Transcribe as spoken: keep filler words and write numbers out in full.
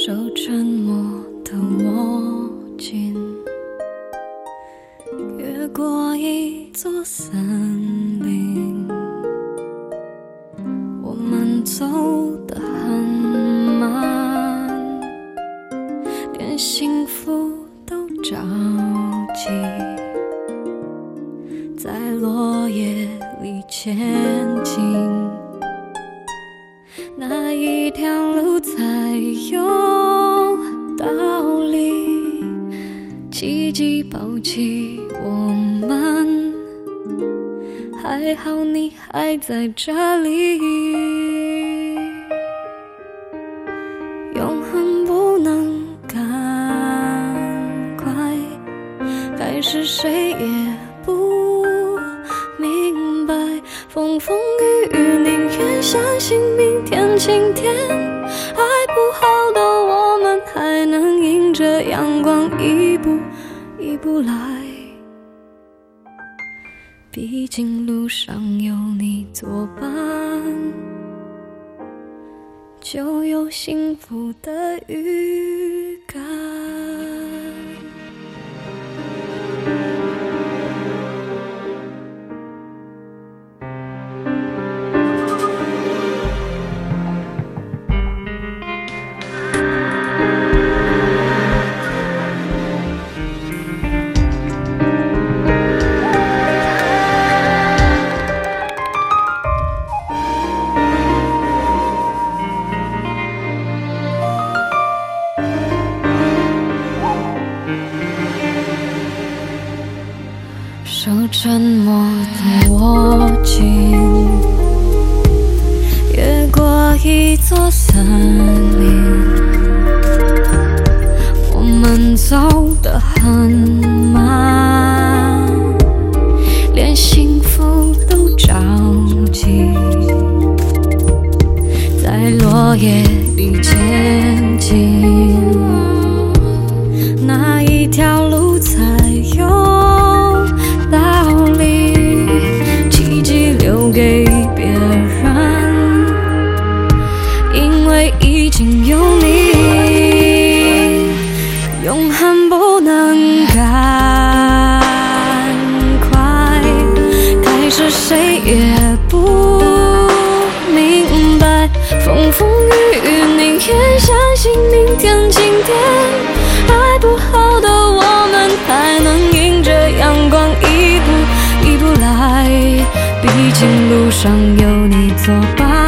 手沉默的握紧，越过一座森林，我们走得很慢，连幸福都着急，在落叶里前进，哪一条路才有道理？奇迹抱起我们，还好你还在这里。永恒不能赶快，该是谁也不明白，风风雨雨宁愿相信明天晴天，爱不好的我们还能迎着阳光一步一步来，毕竟路上有你作伴，就有幸福的预感。手沉默的握紧，越过一座森林，我们走得很慢，连幸福都着急，在落叶里前进，哪一条路才有道理？奇迹留给别人，因为已经有你。永恒不能赶快，该是谁也不明白，风风雨雨宁愿相信明天晴天，爱不好的我们还能迎着阳光一步一步来，毕竟路上有你作伴，